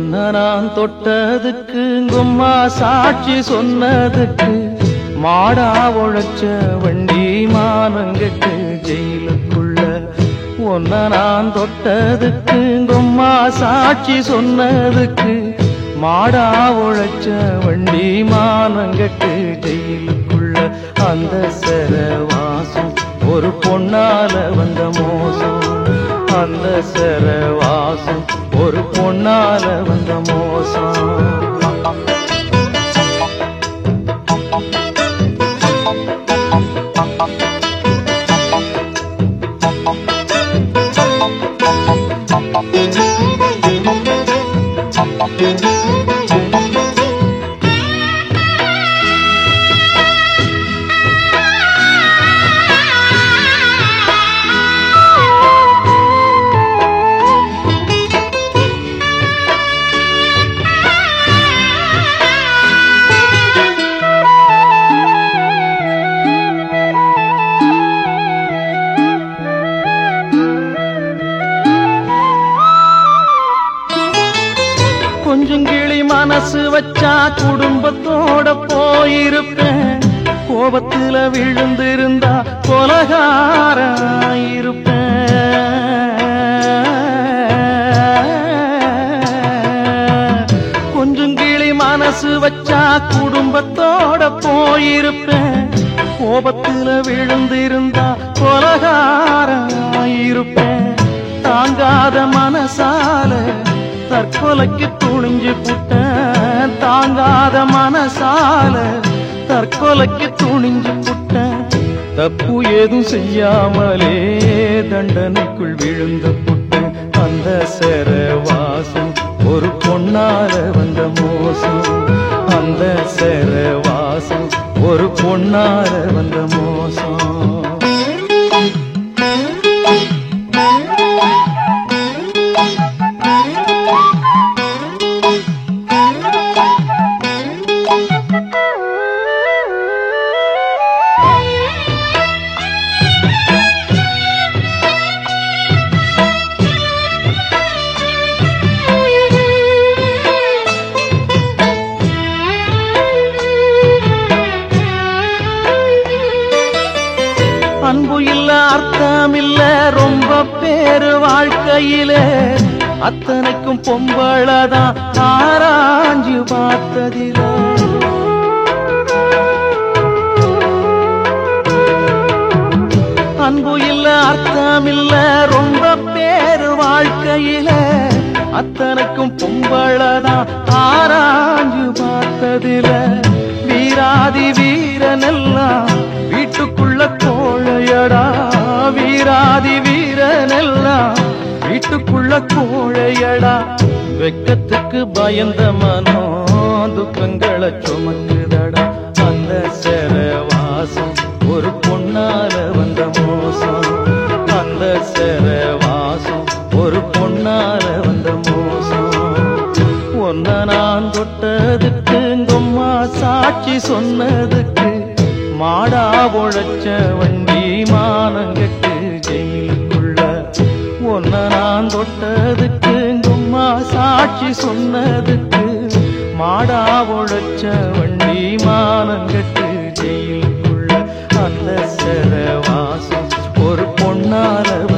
உன்னை நான் தொட்டதுக்கு கும்மா சாட்சி சொன்னதுக்கு மாடா உழைச்ச வண்டி மானங்கெட்டு ஜெயிலுக்குள்ள உன்னை நான் தொட்டதுக்கு கும்மா சாட்சி சொன்னதுக்கு மாடா உழைச்ச வண்டி மானங்கெட்டு ஜெயிலுக்குள்ள அந்த சரவாசம் ஒரு பொன்னால வந்த மோசம் அந்த சரவாசம் ஒரு பொன்னால வந்த மோசம் கொஞ்சம் கிளி மனசு வச்சா குடும்பத்தோட போயிருப்பேன் கோபத்துல விழுந்திருந்தா கொலகாராயிருப்பேன் கொஞ்சம் கிளி மனசு வச்சா குடும்பத்தோட போயிருப்பேன் கோபத்துல விழுந்திருந்தா கொலகாராயிருப்பேன் தாங்காத மனசால தற்கொலைக்கு துணிஞ்சு புட்டேன் தாங்காத மனசால தற்கொலைக்கு துணிஞ்சு புட்டேன் தப்பு ஏதும் செய்யாமலே தண்டனைக்குள் விழுந்து புட்டேன் அந்த சரவாசம் ஒரு பொன்னால வந்த மோசம் அந்த சரவாசம் ஒரு பொன்னால வந்த மோசம் அன்பு இல்ல அர்த்தம் இல்ல ரொம்ப பேரு வாழ்க்கையில அத்தனைக்கும் பொம்பளதான் ஆராய்ஞ்சு பார்த்ததில அன்பு இல்ல அர்த்தம் இல்ல ரொம்ப பேரு வாழ்க்கையில அத்தனைக்கும் பொம்பளதான் ஆராய்ஞ்சு பார்த்ததில வீராதி வீரனெல்லாம் வீட்டுக்குள்ள கோழையடா வீராதி வீரனெல்லாம் வீட்டுக்குள்ள கோழையடா வெக்கத்துக்கு பயந்த மனோ துக்கங்களை சுமக்குதடா அந்த சரவாசம் ஒரு பொன்னால வந்த மோசம் அந்த சரவாசம் ஒரு பொன்னால வந்த மோசம் ஒன்ன நான் தொட்டதுக்கு கும்மா சாட்சி சொன்னதுக்கு மாடா உழைச்ச வண்டி மானங்கெட்டு ஜெயிலுக்குள்ள ஒன்ன நான் தொட்டதுக்கு கும்மா சாட்சி சொன்னதுக்கு மாடா உழைச்ச வண்டி மானங்கெட்டு ஜெயிலுக்குள்ள அந்த சரவாசம் ஒரு பொன்னால